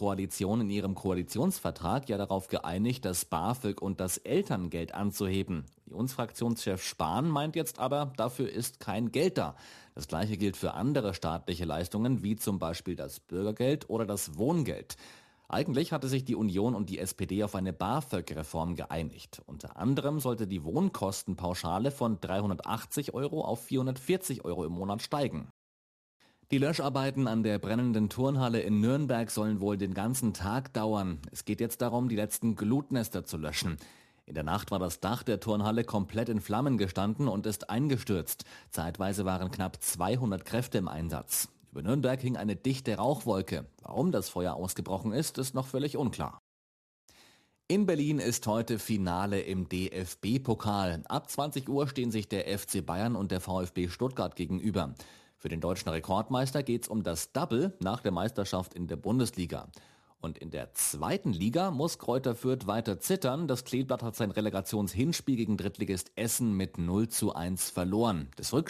Koalition in ihrem Koalitionsvertrag ja darauf geeinigt, das BAföG und das Elterngeld anzuheben. Unionsfraktionschef Spahn meint jetzt aber, dafür ist kein Geld da. Das Gleiche gilt für andere staatliche Leistungen, wie zum Beispiel das Bürgergeld oder das Wohngeld. Eigentlich hatte sich die Union und die SPD auf eine BAföG-Reform geeinigt. Unter anderem sollte die Wohnkostenpauschale von 380 € auf 440 € im Monat steigen. Die Löscharbeiten an der brennenden Turnhalle in Nürnberg sollen wohl den ganzen Tag dauern. Es geht jetzt darum, die letzten Glutnester zu löschen. In der Nacht war das Dach der Turnhalle komplett in Flammen gestanden und ist eingestürzt. Zeitweise waren knapp 200 Kräfte im Einsatz. Über Nürnberg hing eine dichte Rauchwolke. Warum das Feuer ausgebrochen ist, ist noch völlig unklar. In Berlin ist heute Finale im DFB-Pokal. Ab 20 Uhr stehen sich der FC Bayern und der VfB Stuttgart gegenüber. Für den deutschen Rekordmeister geht's um das Double nach der Meisterschaft in der Bundesliga. Und in der zweiten Liga muss Greuther Fürth weiter zittern. Das Kleeblatt hat sein Relegationshinspiel gegen Drittligist Essen mit 0:1 verloren. Das